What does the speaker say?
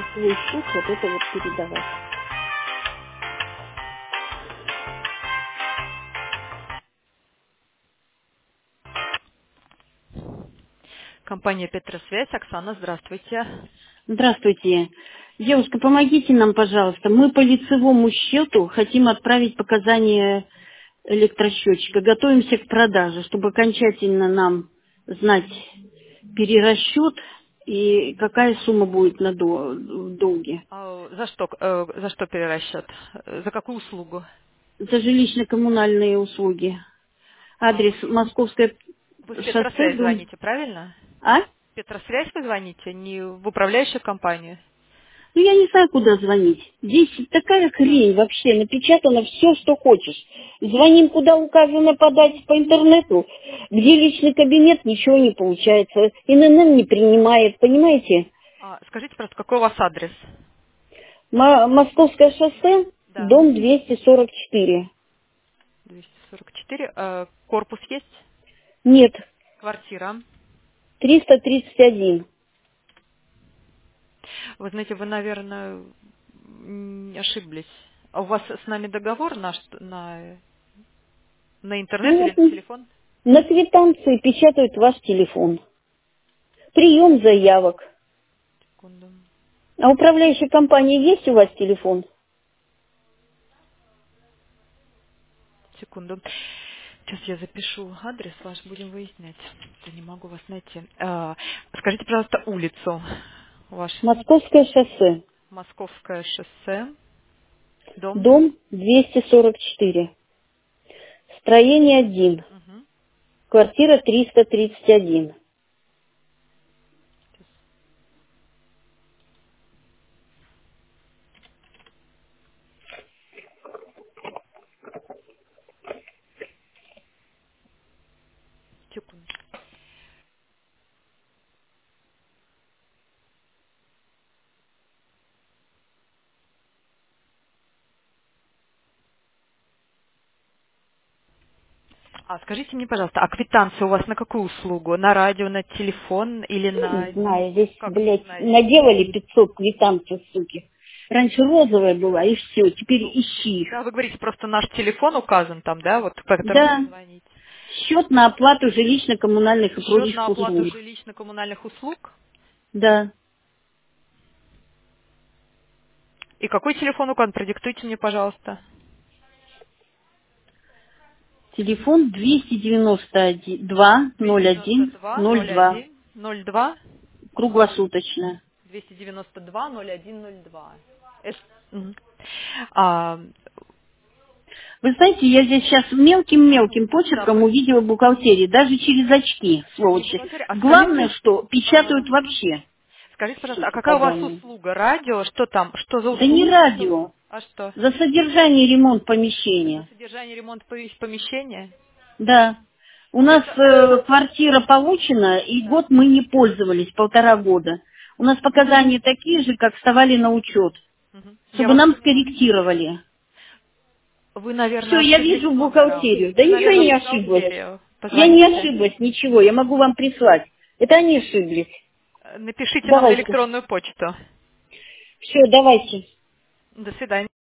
свой суд вот это вот передавать. Компания Петросвязь. Оксана, здравствуйте. Здравствуйте. Девушка, помогите нам, пожалуйста. Мы по лицевому счету хотим отправить показания электросчетчика. Готовимся к продаже, чтобы окончательно нам знать перерасчет и какая сумма будет на в долге. За что перерасчет? За какую услугу? За жилищно-коммунальные услуги. Адрес Московское Вы в шоссе, Петросвязь дом... звоните, правильно? А? В Петросвязь вы звоните, не в управляющую компанию? Ну, я не знаю, куда звонить. Здесь такая хрень вообще, напечатано все, что хочешь. Звоним, куда указано подать по интернету, где личный кабинет, ничего не получается. ИНН не принимает, понимаете? Скажите просто, какой у вас адрес? Московское шоссе, Да. дом 244. 244. Корпус есть? Нет, Квартира. 331. Вы знаете, вы, наверное, ошиблись. А у вас с нами договор на интернет или Вот на телефон? на квитанции печатают ваш телефон. Прием заявок. Секунду. А управляющая компания есть у вас телефон? Секунду. Сейчас я запишу адрес ваш, будем выяснять. Я не могу вас найти. Скажите, пожалуйста, улицу. Ваш Московское шоссе. Московское шоссе, дом. Дом 244. Строение 1. Мгм. Квартира 331. Секунду. Скажите мне, пожалуйста, а квитанция у вас на какую услугу? На радио, на телефон или Я не на... знаю, здесь, Как не блядь, знаете? наделали 500 квитанций, суки. Раньше розовая была, и все, теперь Ну, ищи их. да, вы говорите, просто наш телефон указан там, да, вот по которому Да, вы звоните. счет на оплату жилищно-коммунальных и Счет на прочих оплату услуг. жилищно-коммунальных услуг. Да. И какой телефон указан? Продиктуйте мне, пожалуйста. Телефон 292 01 292 02. 01 02 Круглосуточно. 292 01 02. Мгм. А, Вы знаете, я здесь сейчас мелким-мелким да, почерком увидела бухгалтерии, даже через очки, не сволочи. бухгалтерия. Главное, что Ага. печатают вообще, Скажите, пожалуйста, а суки какая у вас поганые. услуга? Радио? Что там? Что за Да не услуга? радио, А что? за содержание и ремонт За помещения. содержание ремонт помещения? Да. У нас Это... квартира получена, и Да. год мы не пользовались, 1,5 года. У нас показания такие же, как вставали на учет, Мгм. Я чтобы вас нам поняла. скорректировали. Вы, Все, наверное, я ошиблись вижу номером. бухгалтерию. Да Вы, ничего я наверное, в не ошиблась. бухгалтерию Я не позвонили. ошиблась, ничего. Я могу вам прислать. Это они ошиблись. Напишите нам на Давайте. электронную почту. Все, давайте. До свидания.